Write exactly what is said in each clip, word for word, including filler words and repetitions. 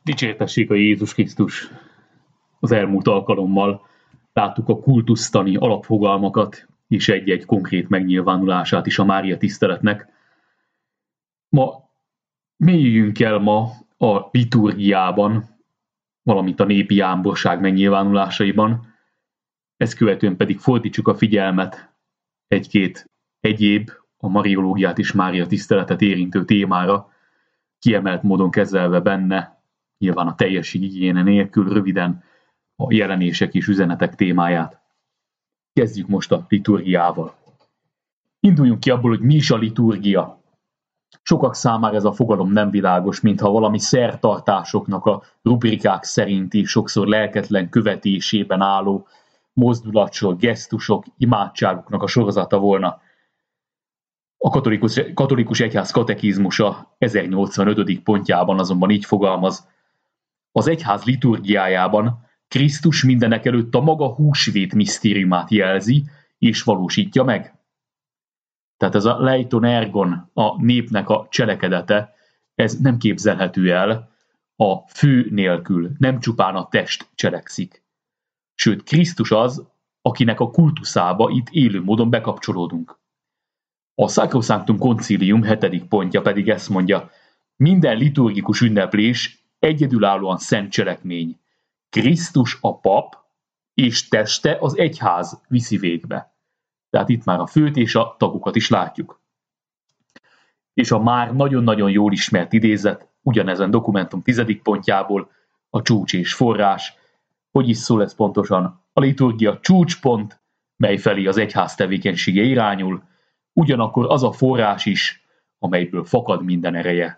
Dicsértessék a Jézus Krisztus! Az elmúlt alkalommal láttuk a kultusztani alapfogalmakat és egy-egy konkrét megnyilvánulását is a Mária tiszteletnek. Ma mélyüljünk el ma a liturgiában, valamint a népi jámborság megnyilvánulásaiban, ezt követően pedig fordítsuk a figyelmet egy-két egyéb, a mariológiát és Mária tiszteletet érintő témára, kiemelt módon kezelve benne, nyilván a teljesség igénye nélkül röviden a jelenések és üzenetek témáját. Kezdjük most a liturgiával. Induljunk ki abból, hogy mi is a liturgia. Sokak számára ez a fogalom nem világos, mintha valami szertartásoknak a rubrikák szerinti, sokszor lelketlen követésében álló mozdulatsor, gesztusok, imádságoknak a sorozata volna. A katolikus, katolikus egyház katekizmusa ezernyolcvanötödik pontjában azonban így fogalmaz: az egyház liturgiájában Krisztus mindenekelőtt a maga húsvét misztériumát jelzi és valósítja meg. Tehát ez a leiton ergon, a népnek a cselekedete, ez nem képzelhető el a fő nélkül, nem csupán a test cselekszik. Sőt, Krisztus az, akinek a kultuszába itt élő módon bekapcsolódunk. A Sacrosanctum Concilium hetedik pontja pedig ezt mondja: minden liturgikus ünneplés egyedülállóan szent cselekmény. Krisztus a pap, és teste az egyház viszi végbe. Tehát itt már a főt és a tagokat is látjuk. És a már nagyon-nagyon jól ismert idézet ugyanezen dokumentum tizedik pontjából, a csúcs és forrás, hogy is szól ez pontosan: a liturgia csúcspont, mely felé az egyház tevékenysége irányul, ugyanakkor az a forrás is, amelyből fakad minden ereje.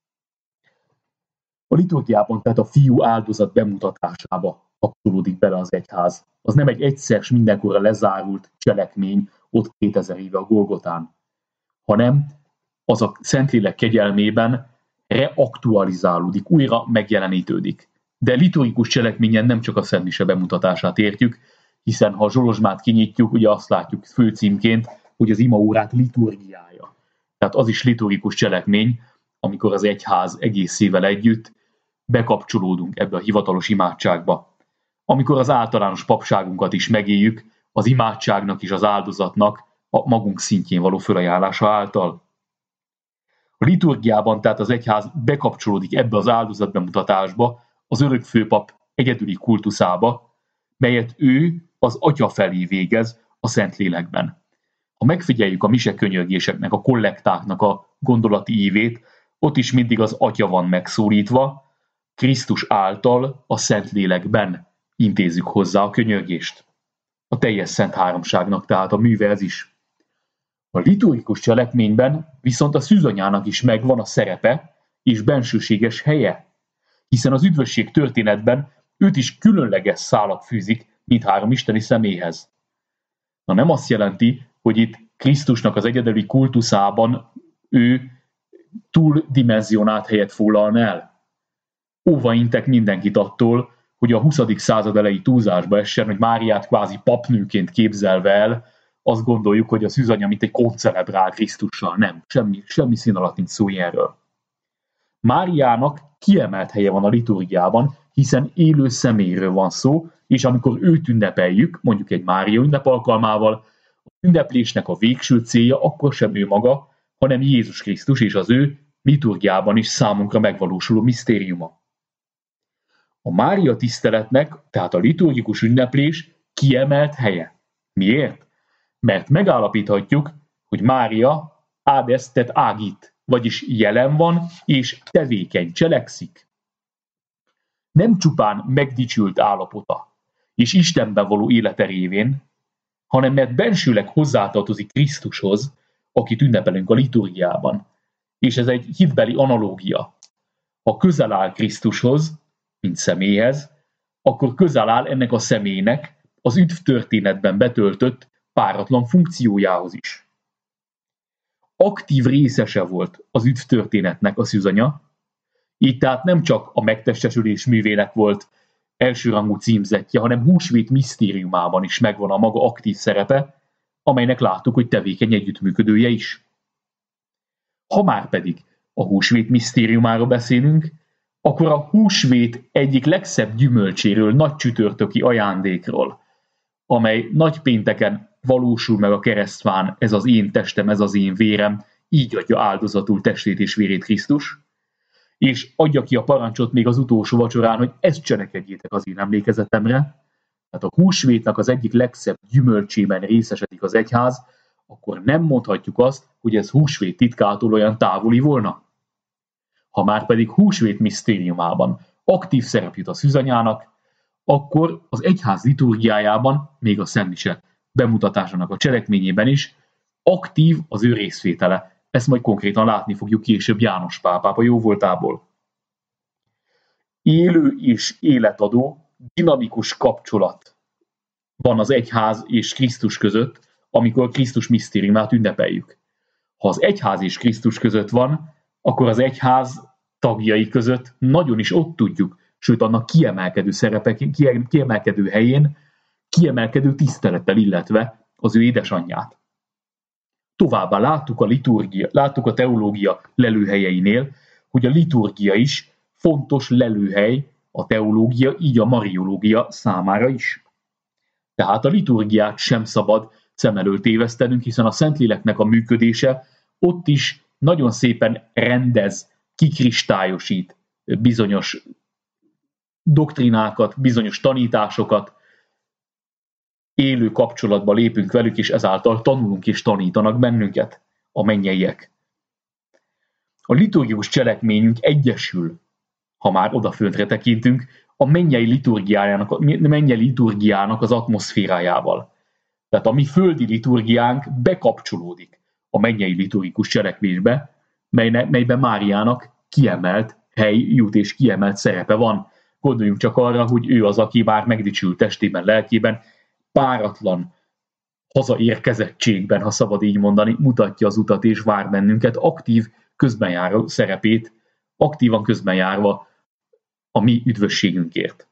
A liturgiában tehát a fiú áldozat bemutatásába kapcsolódik bele az egyház. Az nem egy egyszer s mindenkorra lezárult cselekmény ott kétezer éve a Golgotán, hanem az a Szentlélek kegyelmében reaktualizálódik, újra megjelenítődik. De liturgikus cselekményen nem csak a szentmise bemutatását értjük, hiszen ha a Zsolozsmát kinyitjuk, ugye azt látjuk főcímként, hogy az imaórák liturgiája. Tehát az is liturgikus cselekmény, amikor az egyház egészével együtt bekapcsolódunk ebbe a hivatalos imádságba. Amikor az általános papságunkat is megéljük, az imádságnak és az áldozatnak a magunk szintjén való fölajánlása által. A liturgiában tehát az egyház bekapcsolódik ebbe az áldozatbemutatásba, az örökfőpap egyedüli kultuszába, melyet ő az Atya felé végez a Szentlélekben. Ha megfigyeljük a misekönyörgéseknek, a kollektáknak a gondolati ívét, ott is mindig az Atya van megszólítva, Krisztus által a Szentlélekben intézzük hozzá a könyörgést. A teljes Szent Háromságnak tehát a műve ez is. A liturgikus cselekményben viszont a szűzanyának is megvan a szerepe és bensőséges helye, hiszen az üdvösség történetben őt is különleges szálak fűzik mindhárom isteni személyhez. Na nem azt jelenti, hogy itt Krisztusnak az egyedüli kultuszában ő túldimenzionált helyet foglalna el. Óva intek mindenkit attól, hogy a huszadik század elejé túlzásba essen, hogy Máriát kvázi papnőként képzelve el, azt gondoljuk, hogy a szűzanya mint egy koncelebrál Krisztussal. Nem, semmi, semmi szín alatt nincs szó ilyenről. Máriának kiemelt helye van a liturgiában, hiszen élő személyről van szó, és amikor őt ünnepeljük, mondjuk egy Mária ünnep alkalmával, az ünneplésnek a végső célja akkor sem ő maga, hanem Jézus Krisztus és az ő liturgiában is számunkra megvalósuló misztériuma. A Mária tiszteletnek, tehát a liturgikus ünneplés kiemelt helye. Miért? Mert megállapíthatjuk, hogy Mária ad est et agit, vagyis jelen van és tevékeny, cselekszik. Nem csupán megdicsült állapota és Istenben való élete révén, hanem mert bensőleg hozzátartozik Krisztushoz, akit ünnepelünk a liturgiában. És ez egy hitbeli analógia. Ha közel áll Krisztushoz, mint személyhez, akkor közel áll ennek a személynek az üdv történetben betöltött páratlan funkciójához is. Aktív részese volt az üdv történetnek a szűzanya, így tehát nem csak a megtestesülés művének volt elsőrangú címzettje, hanem húsvét misztériumában is megvan a maga aktív szerepe, amelynek láttuk, hogy tevékeny együttműködője is. Ha már pedig a húsvét misztériumáról beszélünk, akkor a húsvét egyik legszebb gyümölcséről, nagy csütörtöki ajándékról, amely nagypénteken valósul meg a keresztfán, ez az én testem, ez az én vérem, így adja áldozatul testét és vérét Krisztus, és adja ki a parancsot még az utolsó vacsorán, hogy ezt cselekedjétek az én emlékezetemre. Tehát a húsvétnak az egyik legszebb gyümölcsében részesedik az egyház, akkor nem mondhatjuk azt, hogy ez húsvét titkától olyan távoli volna. Ha már pedig húsvét misztériumában aktív szerep jut a szűzanyának, akkor az egyház liturgiájában, még a szentmise bemutatásának a cselekményében is aktív az ő részvétele. Ezt majd konkrétan látni fogjuk később János pápápa jóvoltából. Élő és életadó, dinamikus kapcsolat van az egyház és Krisztus között, amikor Krisztus misztériumát ünnepeljük. Ha az egyház és Krisztus között van, akkor az egyház tagjai között nagyon is ott tudjuk, sőt annak kiemelkedő szerepek, kiemelkedő helyén, kiemelkedő tisztelettel illetve az ő édesanyját. Továbbá láttuk a liturgia, láttuk a teológia lelőhelyeinél, hogy a liturgia is fontos lelőhely a teológia, így a mariológia számára is. Tehát a liturgiát sem szabad szem elől tévesztenünk, hiszen a Szentléleknek a működése ott is nagyon szépen rendez, kikristályosít bizonyos doktrinákat, bizonyos tanításokat, élő kapcsolatba lépünk velük, és ezáltal tanulunk és tanítanak bennünket a mennyeiek. A liturgikus cselekményünk egyesül, ha már odaföntre tekintünk, a mennyei liturgiájának, a mennyei liturgiának az atmoszférájával. Tehát a mi földi liturgiánk bekapcsolódik a mennyei liturgikus cselekvésbe, melyben Máriának kiemelt hely jut és kiemelt szerepe van. Gondoljunk csak arra, hogy ő az, aki már megdicsült testében, lelkében, páratlan hazaérkezettségben, ha szabad így mondani, mutatja az utat és vár bennünket, aktív közbenjáró szerepét, aktívan közbenjárva a mi üdvösségünkért.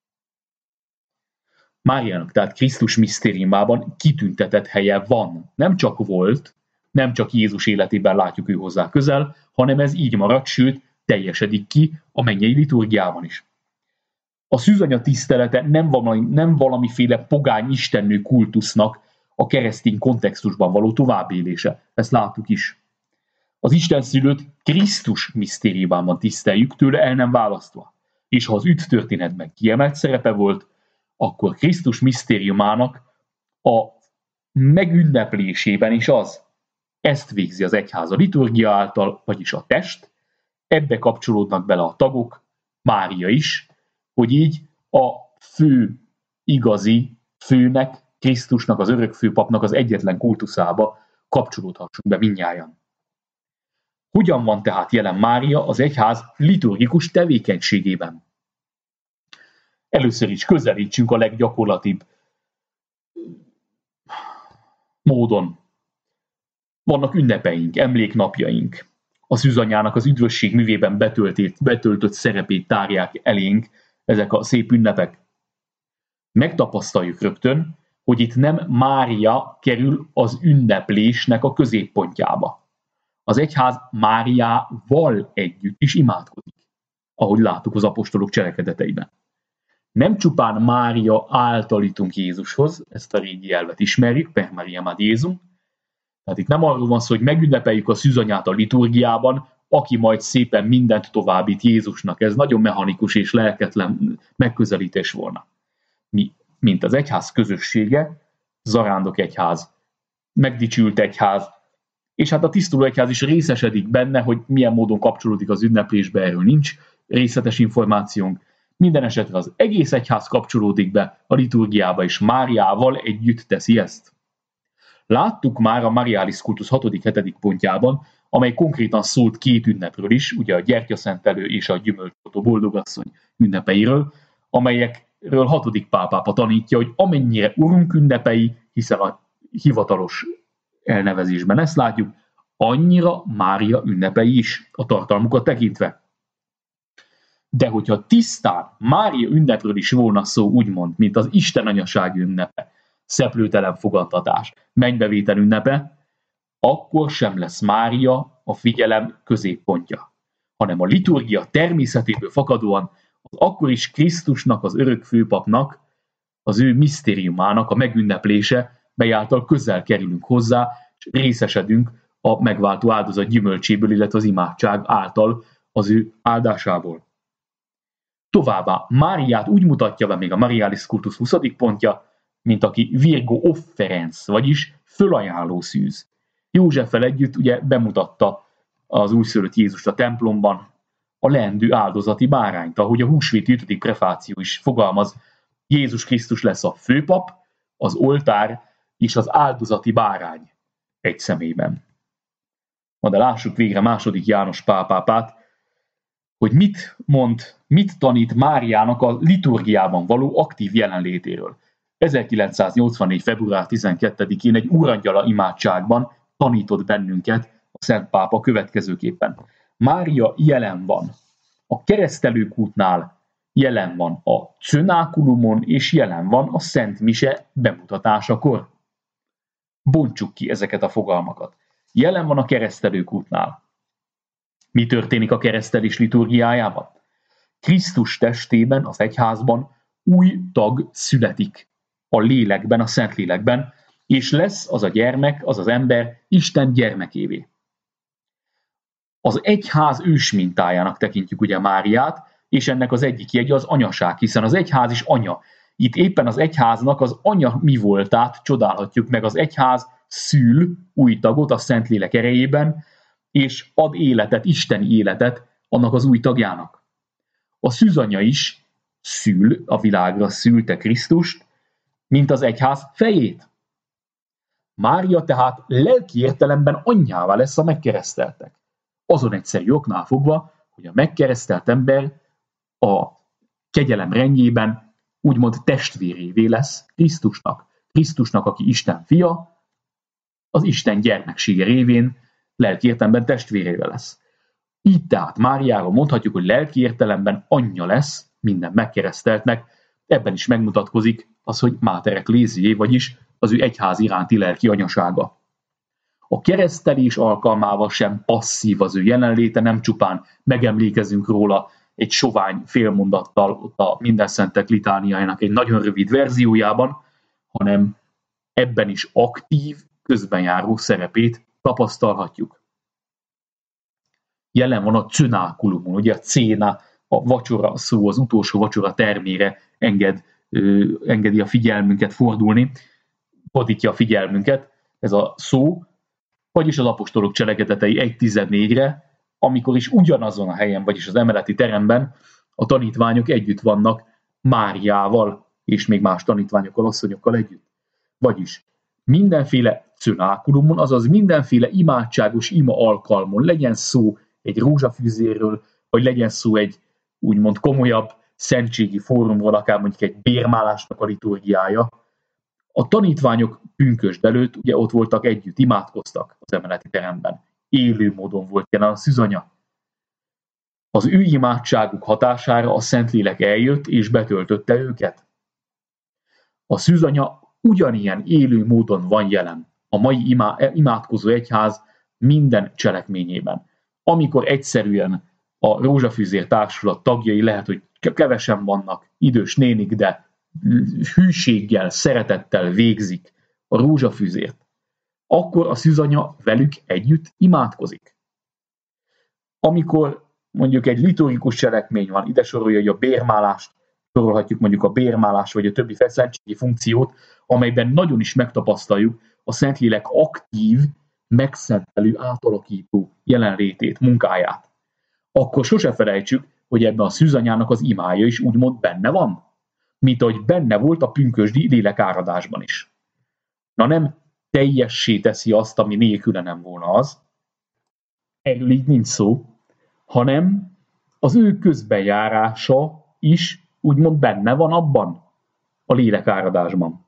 Máriának tehát Krisztus misztériumában kitüntetett helye van. Nem csak volt, nem csak Jézus életében látjuk ő hozzá közel, hanem ez így marad, sőt, teljesedik ki a mennyei liturgiában is. A szűzanya tisztelete nem, valami, nem valamiféle pogány istennő kultusznak a keresztény kontextusban való továbbélése. Ezt láttuk is. Az istenszülőt Krisztus misztériumában tiszteljük, tőle el nem választva. És ha az üdv történetben kiemelt szerepe volt, akkor Krisztus misztériumának a megünneplésében is az. Ezt végzi az egyház a liturgia által, vagyis a test, ebbe kapcsolódnak bele a tagok, Mária is, hogy így a fő igazi főnek, Krisztusnak, az örökfőpapnak az egyetlen kultuszába kapcsolódhassunk be mindnyájan. Hogyan van tehát jelen Mária az egyház liturgikus tevékenységében? Először is közelítsünk a leggyakorlatibb módon. Vannak ünnepeink, emléknapjaink. A szűzanyának az üdvösség művében betöltött, betöltött szerepét tárják elénk ezek a szép ünnepek. Megtapasztaljuk rögtön, hogy itt nem Mária kerül az ünneplésnek a középpontjába. Az egyház Máriával együtt is imádkozik, ahogy láttuk az apostolok cselekedeteiben. Nem csupán Mária általítunk Jézushoz, ezt a régi elvet ismerjük, per Mariam ad Jézum. Tehát itt nem arról van szó, hogy megünnepeljük a szűzanyát a liturgiában, aki majd szépen mindent továbbít Jézusnak. Ez nagyon mechanikus és lelketlen megközelítés volna. Mi, mint az egyház közössége, zarándok egyház, megdicsült egyház, és hát a tisztuló egyház is részesedik benne, hogy milyen módon kapcsolódik az ünneplésbe, erről nincs részletes információnk. Minden esetre az egész egyház kapcsolódik be a liturgiába, és Máriával együtt teszi ezt. Láttuk már a Marialis kultusz hatodik-hetedik pontjában, amely konkrétan szólt két ünnepről is, ugye a gyertyaszentelő és a gyümölcsotó boldogasszony ünnepeiről, amelyekről hatodik pápápa tanítja, hogy amennyire Urunk ünnepei, hiszen a hivatalos elnevezésben ezt látjuk, annyira Mária ünnepei is a tartalmukat tekintve. De hogyha tisztán Mária ünnepről is volna szó, úgymond, mint az Isten anyaság ünnepe, szeplőtelen fogadtatás, mennybevétel ünnepe, akkor sem lesz Mária a figyelem középpontja, hanem a liturgia természetéből fakadóan az akkor is Krisztusnak, az örök főpapnak, az ő misztériumának a megünneplése, mely által közel kerülünk hozzá, és részesedünk a megváltó áldozat gyümölcséből, illetve az imádság által az ő áldásából. Továbbá Máriát úgy mutatja be még a Marialis kultusz huszadik pontja, mint aki Virgo offerens, vagyis fölajánló szűz. Józseffel együtt ugye bemutatta az újszülött Jézust a templomban, a leendő áldozati bárányt, ahogy a húsvéti ötödik prefáció is fogalmaz, Jézus Krisztus lesz a főpap, az oltár és az áldozati bárány egy személyben. Na de lássuk végre második János Pál pápát, hogy mit mond, mit tanít Máriának a liturgiában való aktív jelenlétéről. ezerkilencszáznyolcvannégy. február tizenkettedikén egy úrangyala imádságban tanított bennünket a Szent Pápa következőképpen. Mária jelen van a keresztelőkútnál, jelen van a cönákulumon, és jelen van a Szent Mise bemutatásakor. Bontsuk ki ezeket a fogalmakat. Jelen van a keresztelőkútnál. Mi történik a keresztelés liturgiájában? Krisztus testében, az egyházban új tag születik a lélekben, a Szentlélekben, és lesz az a gyermek, az az ember Isten gyermekévé. Az egyház ősmintájának tekintjük ugye Máriát, és ennek az egyik jegye az anyaság, hiszen az egyház is anya. Itt éppen az egyháznak az anya mi voltát csodálhatjuk meg. Az egyház szül új tagot a Szentlélek erejében, és ad életet, isteni életet annak az új tagjának. A szűzanya is szül, a világra szülte Krisztust, mint az egyház fejét. Mária tehát lelki értelemben anyjává lesz a megkereszteltek. Azon egyszerű oknál fogva, hogy a megkeresztelt ember a kegyelem rendjében úgymond testvérévé lesz Krisztusnak. Krisztusnak, aki Isten fia, az Isten gyermeksége révén lelki értelemben testvérével lesz. Így tehát Máriáról mondhatjuk, hogy lelki értelemben anyja lesz minden megkereszteltnek, ebben is megmutatkozik az, hogy Mater Ecclesiae, vagyis az ő egyház iránti lelki anyasága. A keresztelés alkalmával sem passzív az ő jelenléte, nem csupán megemlékezünk róla egy sovány félmondattal ott a Mindenszentek litániájának egy nagyon rövid verziójában, hanem ebben is aktív, közbenjáró szerepét tapasztalhatjuk. Jelen van a cönákulumon, ugye a céna, a vacsora szó, az utolsó vacsora termére enged, ö, engedi a figyelmünket fordulni, fordítja a figyelmünket ez a szó, vagyis az apostolok cselekedetei egy tizennégyre, amikor is ugyanazon a helyen, vagyis az emeleti teremben a tanítványok együtt vannak Máriával, és még más tanítványokkal, asszonyokkal együtt. Vagyis mindenféle cönákulumon, azaz mindenféle imádságos ima alkalmon, legyen szó egy rózsafűzéről, vagy legyen szó egy úgymond komolyabb szentségi fórumról, akár mondjuk egy bérmálásnak a liturgiája. A tanítványok pünkösd előtt ugye ott voltak együtt, imádkoztak az emeleti teremben. Élő módon volt jelen a szűzanya. Az ő imádságuk hatására a Szentlélek eljött és betöltötte őket. A szűzanya ugyanilyen élő módon van jelen a mai imá, imádkozó egyház minden cselekményében. Amikor egyszerűen a rózsafűzér társulat tagjai, lehet, hogy kevesen vannak, idős nénik, de hűséggel, szeretettel végzik a rózsafűzért, akkor a szűzanya velük együtt imádkozik. Amikor mondjuk egy liturgikus cselekmény van, ide sorolja a bérmálást, sorolhatjuk mondjuk a bérmálás vagy a többi szentségi funkciót, amelyben nagyon is megtapasztaljuk a Szentlélek aktív, megszentelő, átalakító jelenlétét, munkáját. Akkor sose felejtsük, hogy ebben a szűzanyának az imája is úgymond benne van, mint ahogy benne volt a pünkösdi lélekáradásban is. Na nem teljessé teszi azt, ami nélküle nem volna az, erről így nincs szó, hanem az ő közbenjárása is úgymond benne van abban a lélekáradásban.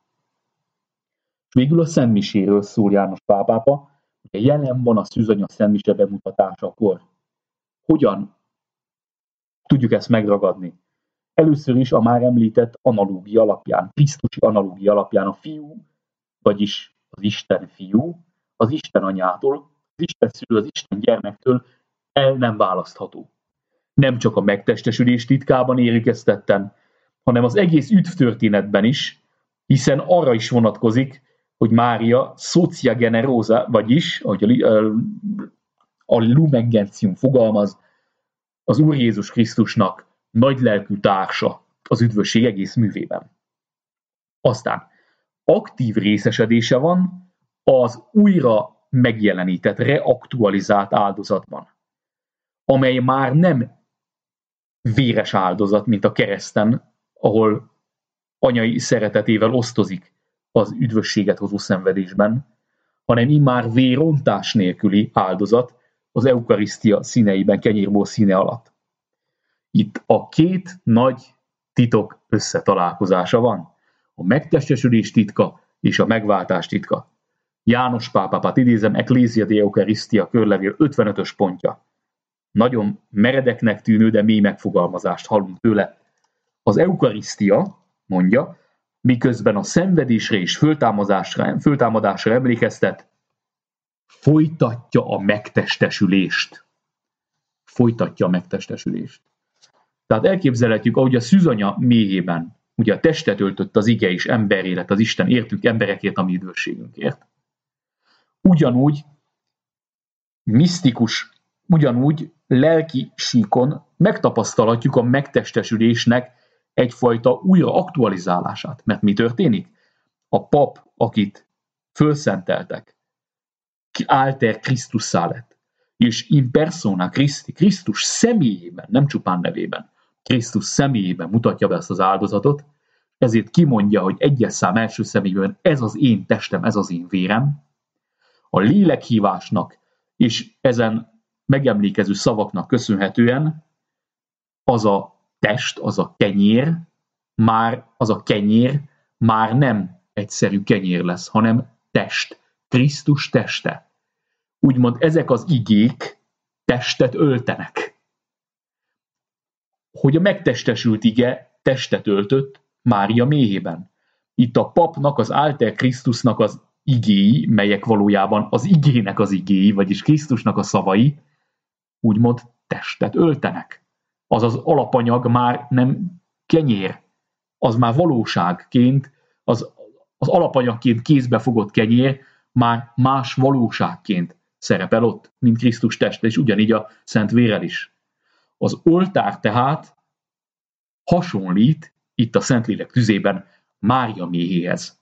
És végül a Szentmiséről szól János Pál pápa, hogy jelen van a szűzanya Szentmise bemutatásakor. Hogyan tudjuk ezt megragadni? Először is a már említett analógia alapján, krisztusi analógia alapján a fiú, vagyis az Isten fiú, az Isten anyától, az Isten szülő, az Isten gyermektől el nem választható. Nem csak a megtestesülés titkában érik ezt tetten, hanem az egész üdvtörténetben is, hiszen arra is vonatkozik, hogy Mária socia generosa, vagyis, ahogy a, a Lumen Gentium fogalmaz, az Úr Jézus Krisztusnak nagylelkű társa az üdvösség egész művében. Aztán aktív részesedése van az újra megjelenített, reaktualizált áldozatban, amely már nem véres áldozat, mint a kereszten, ahol anyai szeretetével osztozik az üdvösséget hozó szenvedésben, hanem immár vérontás nélküli áldozat az eukarisztia színeiben, kenyérből színe alatt. Itt a két nagy titok összetalálkozása van. A megtestesülés titka és a megváltás titka. János pápát idézem, Ecclesia de Eucharistia körlevél ötvenötös pontja. Nagyon meredeknek tűnő, de mély megfogalmazást hallunk tőle. Az eukarisztia, mondja, miközben a szenvedésre és föltámadásra, föltámadásra emlékeztet, folytatja a megtestesülést. Folytatja a megtestesülést. Tehát elképzelhetjük, ahogy a szűzanya méhében, ugye a testet öltött az ige és emberré lett az Isten értünk emberekért, a mi üdvösségünkért. Ugyanúgy misztikus, ugyanúgy lelki síkon megtapasztalhatjuk a megtestesülésnek egyfajta újra aktualizálását. Mert mi történik? A pap, akit fölszenteltek, alter Krisztusszá lett, és in persona Christi, Krisztus személyében, nem csupán nevében, Krisztus személyében mutatja be ezt az áldozatot, ezért kimondja, hogy egyes szám első személyben ez az én testem, ez az én vérem. A lélekhívásnak és ezen megemlékező szavaknak köszönhetően az a test, az a kenyér, már az a kenyér már nem egyszerű kenyér lesz, hanem test, Krisztus teste. Úgymond ezek az igék testet öltenek. Hogy a megtestesült ige testet öltött Mária méhében. Itt a papnak, az alter Krisztusnak az igéi, melyek valójában az igének az igéi, vagyis Krisztusnak a szavai, úgymond testet öltenek. Az az alapanyag már nem kenyér, az már valóságként, az, az alapanyagként kézbe fogott kenyér már más valóságként szerepel ott, mint Krisztus teste, és ugyanígy a szent vérrel is. Az oltár tehát hasonlít itt a Szentlélek tüzében Mária méhéhez.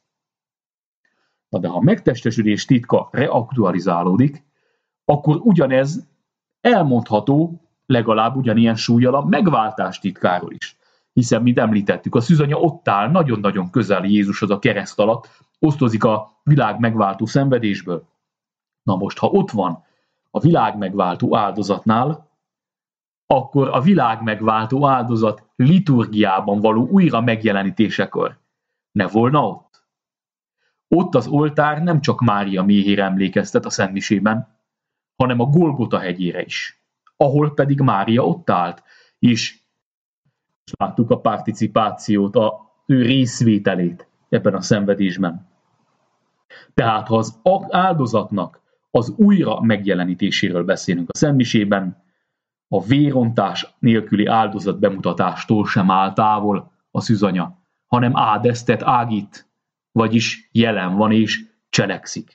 Na de ha a megtestesülés titka reaktualizálódik, akkor ugyanez elmondható legalább ugyanilyen súllyal a megváltás titkáról is. Hiszen, mint említettük, a szűzanya ott áll nagyon-nagyon közel Jézushoz a kereszt alatt, osztozik a világ megváltó szenvedésből. Na most, ha ott van a világ megváltó áldozatnál, akkor a világ megváltó áldozat liturgiában való újra megjelenítésekor ne volna ott. Ott az oltár nem csak Mária méhére emlékeztet a szentmisében, hanem a Golgota hegyére is, ahol pedig Mária ott állt, és láttuk a participációt, a ő részvételét ebben a szenvedésben. Tehát ha az áldozatnak az újra megjelenítéséről beszélünk a szentmisében, a vérontás nélküli áldozat bemutatástól sem áll távol a szűzanya, hanem ádesztet ágít, vagyis jelen van és cselekszik.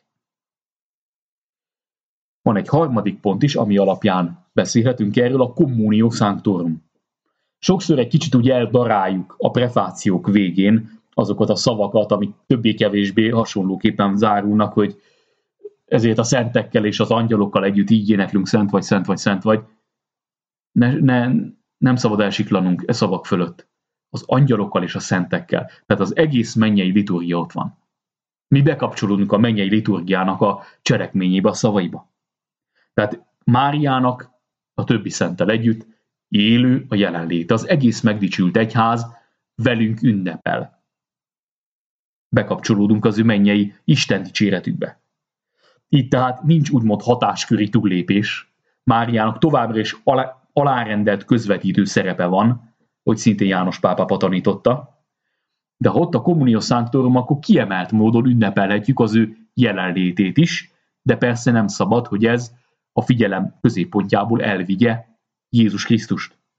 Van egy harmadik pont is, ami alapján beszélhetünk erről, a communio sanctorum. Sokszor egy kicsit úgy eldaráljuk a prefációk végén azokat a szavakat, amik többé-kevésbé hasonlóképpen zárulnak, hogy ezért a szentekkel és az angyalokkal együtt így éneklünk, szent vagy, szent vagy, szent vagy. Ne, ne, nem szabad elsiklanunk e szavak fölött. Az angyalokkal és a szentekkel. Tehát az egész mennyei liturgia ott van. Mi bekapcsolódunk a mennyei liturgiának a cselekményébe, a szavaiba. Tehát Máriának a többi szenttel együtt élő a jelenlét. Az egész megdicsült egyház velünk ünnepel. Bekapcsolódunk az ő mennyei Isten dicséretükbe. Itt tehát nincs úgymond hatásköri túllépés. Máriának továbbra is alá, alárendelt közvetítő szerepe van, hogy szintén János pápa tanította. De ha ott a communio sanctorum, akkor kiemelt módon ünnepelhetjük az ő jelenlétét is, de persze nem szabad, hogy ez a figyelem középpontjából elvigye Jézus Krisztust,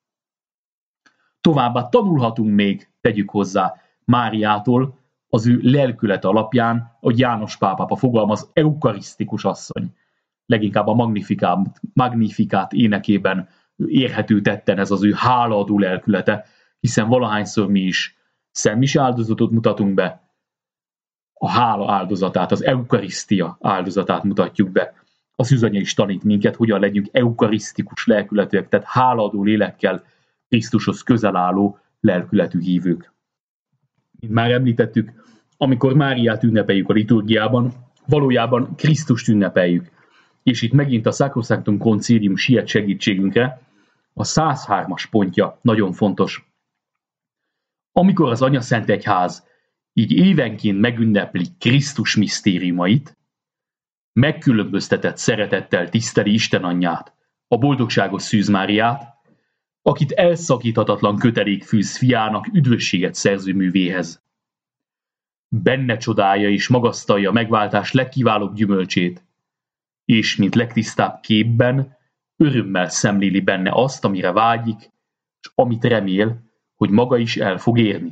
Továbbá tanulhatunk még, tegyük hozzá, Máriától, az ő lelkülete alapján, hogy János Pál pápa fogalmaz, eukarisztikus asszony. Leginkább a Magnifikát, Magnifikát énekében érhető tetten ez az ő hálaadó lelkülete, hiszen valahányszor mi is szentmise áldozatot mutatunk be, a hála áldozatát, az eukarisztia áldozatát mutatjuk be. A szűzanya is tanít minket, hogyan legyünk eukarisztikus lelkületűek, tehát hálaadó lélekkel Krisztushoz közel álló lelkületű hívők. Mint már említettük, amikor Máriát ünnepeljük a liturgiában, valójában Krisztust ünnepeljük. És itt megint a Sacrosanctum Concilium siet segítségünkre, a száz hármas pontja nagyon fontos. Amikor az Anyaszent Egyház így évenként megünnepli Krisztus misztériumait, megkülönböztetett szeretettel tiszteli Isten Anyját, a boldogságos Szűz Máriát, akit elszakíthatatlan kötelék fűz fiának üdvösséget szerző művéhez. Benne csodálja és magasztalja a megváltás legkiválóbb gyümölcsét, és mint legtisztább képben örömmel szemléli benne azt, amire vágyik, és amit remél, hogy maga is el fog érni.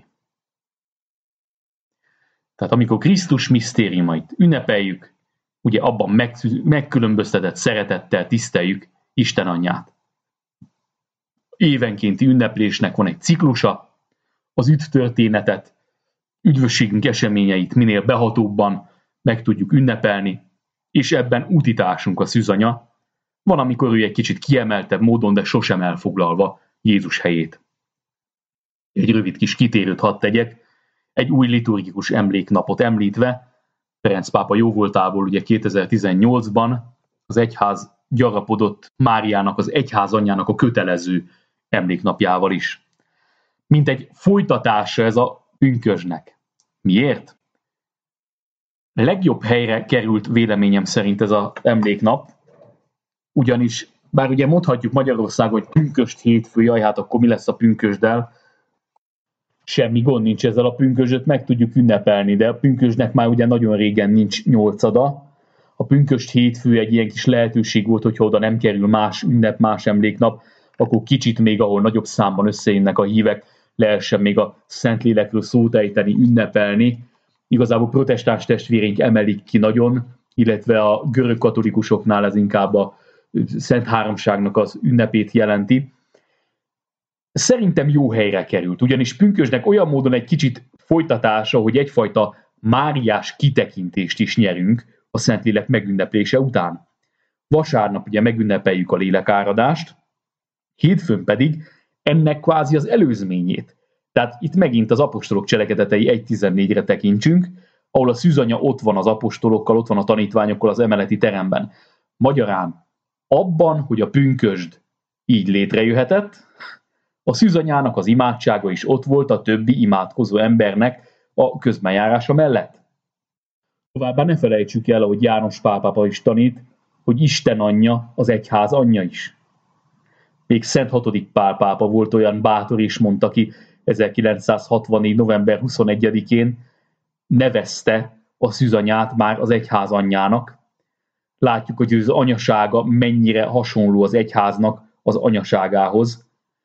Tehát amikor Krisztus misztériumait ünnepeljük, ugye abban meg, megkülönböztetett szeretettel tiszteljük Isten Anyját. Évenkénti ünneplésnek van egy ciklusa, az üdvtörténetet, üdvösségünk eseményeit minél behatóbban meg tudjuk ünnepelni, és ebben útításunk a szűzanya, van, amikor ő egy kicsit kiemeltebb módon, de sosem elfoglalva Jézus helyét. Egy rövid kis kitérőt hadd tegyek, egy új liturgikus emléknapot említve, Ferenc pápa jóvoltából ugye kétezer-tizennyolcban az egyház gyarapodott Máriának, az egyház anyjának a kötelező emléknapjával is. Mint egy folytatása ez a pünkösdnek. Miért? Legjobb helyre került véleményem szerint ez az emléknap, ugyanis, bár ugye mondhatjuk Magyarországon, hogy pünkösd hétfő, jaj, hát akkor mi lesz a pünkösddel, semmi gond nincs ezzel a pünkösdöt, meg tudjuk ünnepelni, de a pünkösdnek már ugye nagyon régen nincs nyolcada. A pünkösd hétfő egy ilyen kis lehetőség volt, hogyha oda nem kerül más ünnep, más emléknap, akkor kicsit még, ahol nagyobb számban összejönnek a hívek, lehessen még a Szentlélekről szót ejteni, ünnepelni. Igazából protestáns testvéreink emelik ki nagyon, illetve a görög katolikusoknál ez inkább a Szent Háromságnak az ünnepét jelenti. Szerintem jó helyre került, ugyanis pünkösdnek olyan módon egy kicsit folytatása, hogy egyfajta máriás kitekintést is nyerünk a Szentlélek megünneplése után. Vasárnap ugye megünnepeljük a lélekáradást, hétfőn pedig ennek kvázi az előzményét. Tehát itt megint az apostolok cselekedetei egy tizennégyre tekintsünk, ahol a szűzanya ott van az apostolokkal, ott van a tanítványokkal az emeleti teremben. Magyarán abban, hogy a pünkösd így létrejöhetett, a szűzanyának az imádsága is ott volt a többi imádkozó embernek a közbenjárása mellett. Továbbá ne felejtsük el, ahogy János Pál pápa is tanít, hogy Isten anyja az egyház anyja is. Még Szent hatodik Pál pápa volt olyan bátor és mondta ki ezerkilencszázhatvannégy. november huszonegyedikén, nevezte a szűzanyát már az egyház anyjának. Látjuk, hogy az anyasága mennyire hasonló az egyháznak az anyaságához,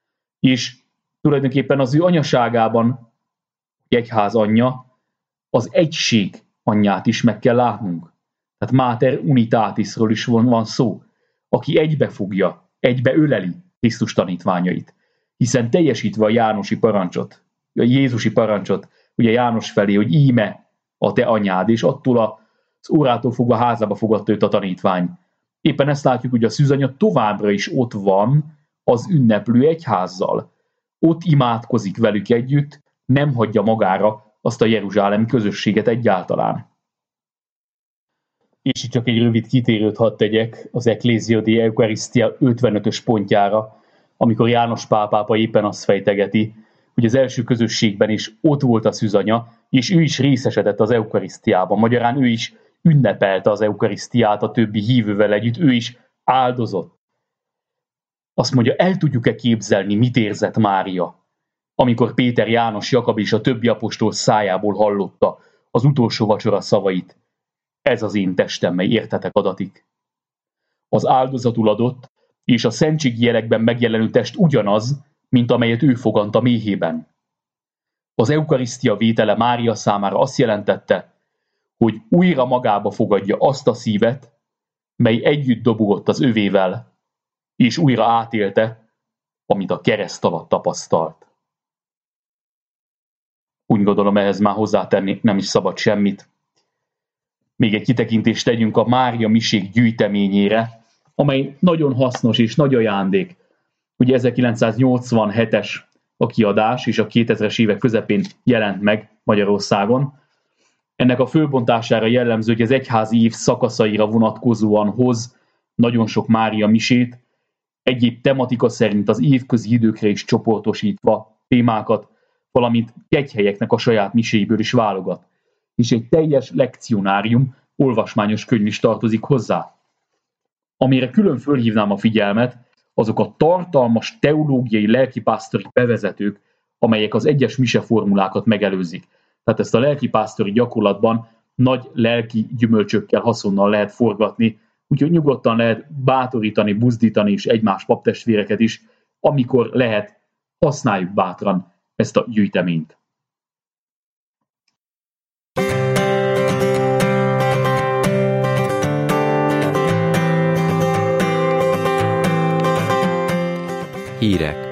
és tulajdonképpen az ő anyaságában, egyház anyja, az egység anyját is meg kell látnunk. Tehát Mater Unitatisról is van, van szó, aki egybefogja, egybeöleli Krisztus tanítványait. Hiszen teljesítve a jánosi parancsot, a jézusi parancsot, ugye János felé, hogy íme a te anyád, és attól az órától fogva házába fogadta őt a tanítvány. Éppen ezt látjuk, hogy a szűzanya továbbra is ott van az ünneplő egyházzal. Ott imádkozik velük együtt, nem hagyja magára azt a jeruzsálemi közösséget egyáltalán. És itt csak egy rövid kitérőt hadd tegyek az Ecclesia Dei Eucharistia ötvenötös pontjára, amikor János Pál pápa éppen azt fejtegeti, hogy az első közösségben is ott volt a szűzanya, és ő is részesedett az eukarisztiában. Magyarán ő is ünnepelte az eukarisztiát a többi hívővel együtt, ő is áldozott. Azt mondja, el tudjuk-e képzelni, mit érzett Mária, amikor Péter, János, Jakab és a többi apostol szájából hallotta az utolsó vacsora szavait. Ez az én testem, mely értetek adatik. Az áldozatul adott, és a szentségi jelekben megjelenő test ugyanaz, mint amelyet ő fogant a méhében. Az eukarisztia vétele Mária számára azt jelentette, hogy újra magába fogadja azt a szívet, mely együtt dobogott az övével, és újra átélte, amit a kereszt alatt tapasztalt. Úgy gondolom, ehhez már hozzátenni nem is szabad semmit. Még egy kitekintést tegyünk a Mária misék gyűjteményére, amely nagyon hasznos és nagy ajándék. Ugye ezerkilencszáznyolcvanhetes a kiadás, és a kétezres évek közepén jelent meg Magyarországon. Ennek a fölbontására jellemző, hogy az egyházi év szakaszaira vonatkozóan hoz nagyon sok Mária misét, egyéb tematika szerint az évközi időkre is csoportosítva témákat, valamint kegyhelyeknek a saját miséiből is válogat. És egy teljes lekcionárium, olvasmányos könyv is tartozik hozzá. Amire külön fölhívnám a figyelmet, azok a tartalmas teológiai lelkipásztori bevezetők, amelyek az egyes miseformulákat megelőzik. Tehát ezt a lelkipásztori gyakorlatban nagy lelki gyümölcsökkel, haszonnal lehet forgatni, úgyhogy nyugodtan lehet bátorítani, buzdítani is egymás paptestvéreket is, amikor lehet, használjuk bátran ezt a gyűjteményt. Hírek.